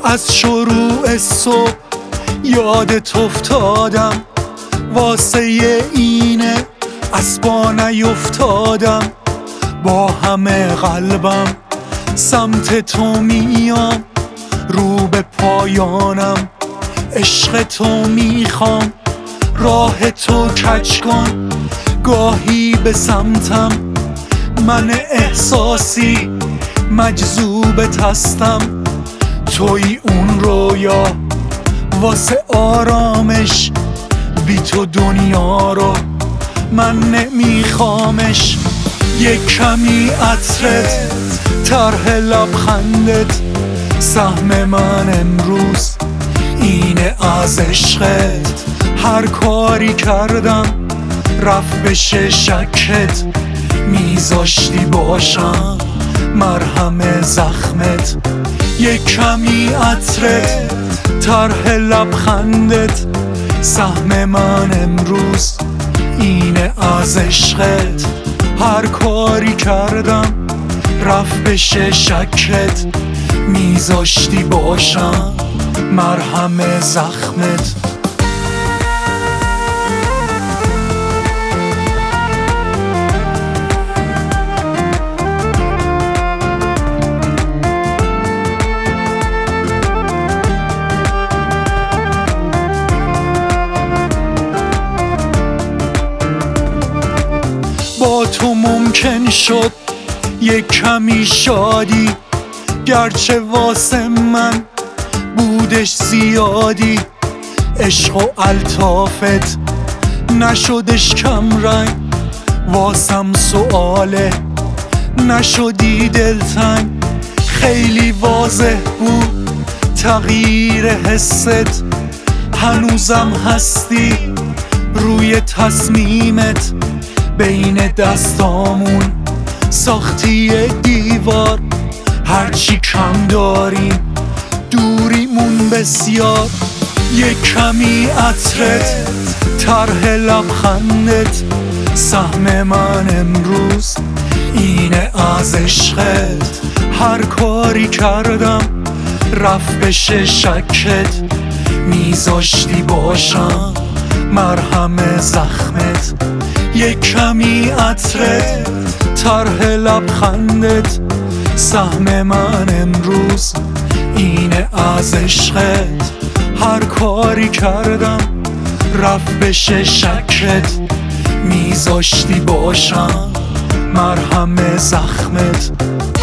از شروع صبح یادت افتادم، واسه اینه از پا نیفتادم. با همه قلبم سمت تو میام، رو به پایانم عشق تو میخوام. راه تو کج کن گاهی به سمتم، من احساسی مجذوبت هستم. توی اون رویا واسه آرامش، بی تو دنیا رو من نمیخوامش. یک کمی عطرت، طرح لبخندت، سهم من امروز اینه از عشقت. هر کاری کردم رفت بشه شکت، میذاشتی باشم مرهم زخمت. یک کمی عطرت، طرح لبخندت، سهم من امروز اینه از عشقت. هر کاری کردم رفت بشه شکت، میذاشتی باشم مرهم زخمت. با تو ممکن شد یک کمی شادی، گرچه واسه من بودش زیادی. عشق و الطافت نشدش کم رنگ، واسم سؤاله نشدی دلتنگ. خیلی واضح بود تغییر حست، هنوزم هستی روی تصمیمت. بین دستامون ساختی دیوار، هرچی کم داریم دوریمون بسیار. یک کمی عطرت، طرح لبخندت، سهم من امروز اینه از عشقت. هر کاری کردم رفت بشه شکت، میذاشتی باشم مرهم زخمت. یک کمی عطرت، طرح لبخندت، سهم من امروز اینه از عشقت. هر کاری کردم رفت بشه شکت، میذاشتی باشم مرهم زخمت.